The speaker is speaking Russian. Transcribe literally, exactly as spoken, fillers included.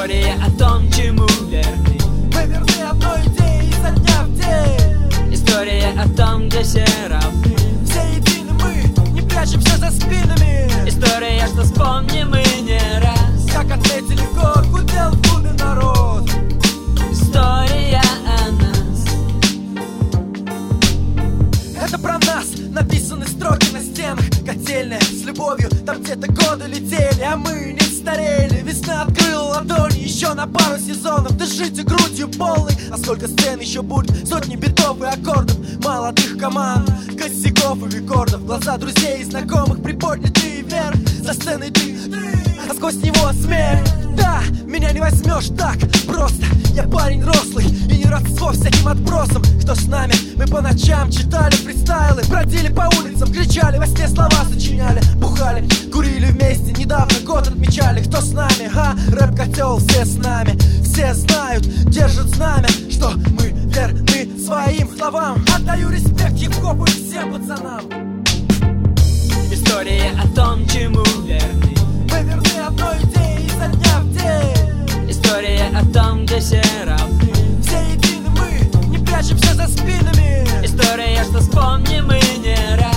История о том, чему верны. Мы верны одной идее изо дня в день. История о том, где все равны. Все едины мы, не прячемся за спинами. История, что вспомним мы не раз. Как отметили год, гудел в клубе народ. История о нас. Это про нас, написаны строки на стенах. Котельная с любовью, там где-то годы летели, а мы не старели. Весна открыла ладони еще на пару сезонов. Дышите грудью полной, а сколько сцен еще будет? Сотни битов и аккордов, молодых команд, косяков и рекордов. Глаза друзей и знакомых приподнятые вверх. За сценой ты, а сквозь него смех. Да, меня не возьмешь так просто. Я парень рослый и не родство всяким отбросам. Кто с нами? Мы по ночам читали фристайлы, бродили по улицам, кричали, во сне слова сочиняли, бухали, курили вместе, недавно год отмечали. Кто с нами? А, рэп-котел, все с нами. Все знают, держат знамя, что мы верны своим словам. Отдаю респект хип-хопу и всем пацанам. История о том, чему верны. Мы верны одной идее изо дня в день. История о том, где все равны. Все едины мы, не прячемся за спинами. История, что вспомним мы не раз.